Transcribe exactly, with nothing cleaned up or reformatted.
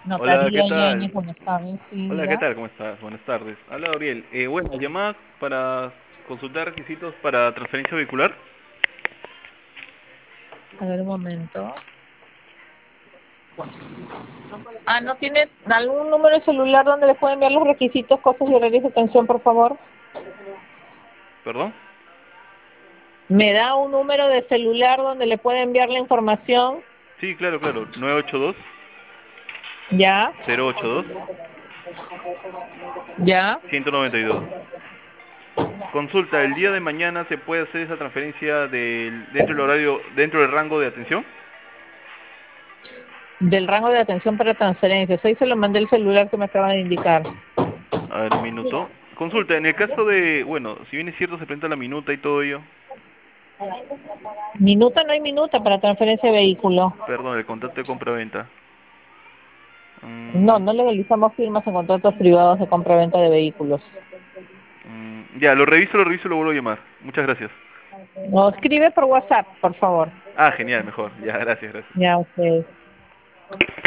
Hola, ¿qué Notaría Yanni, tal? buenas tardes, sí, Hola, ¿qué diga. tal? ¿Cómo estás? Buenas tardes. Hola, Gabriel. Eh, bueno, llamada para consultar requisitos para transferencia vehicular. A ver, un momento. Ah, ¿no tiene algún número de celular donde le pueden enviar los requisitos, cosas y horarios de atención, por favor? ¿Perdón? ¿Me da un número de celular donde le puede enviar la información? Sí, claro, claro. nueve ocho dos ¿Ya? cero ocho dos ¿Ya? uno nueve dos. Consulta, ¿el día de mañana se puede hacer esa transferencia del, dentro del horario, dentro del rango de atención? Del rango de atención para transferencias. Ahí se lo mandé el celular que me acaba de indicar. A ver, un minuto. Consulta, en el caso de, bueno, si bien es cierto, se presenta la minuta y todo ello. Minuta, no hay minuta para transferencia de vehículo. Perdón, el contrato de compra-venta. No, Mm, no legalizamos firmas en contratos privados de compra-venta de vehículos. mm, ya, lo reviso, lo reviso y lo vuelvo a llamar. Muchas gracias. No, escribe por WhatsApp, por favor. Ah, genial, mejor. Ya, gracias, gracias. Ya, ok.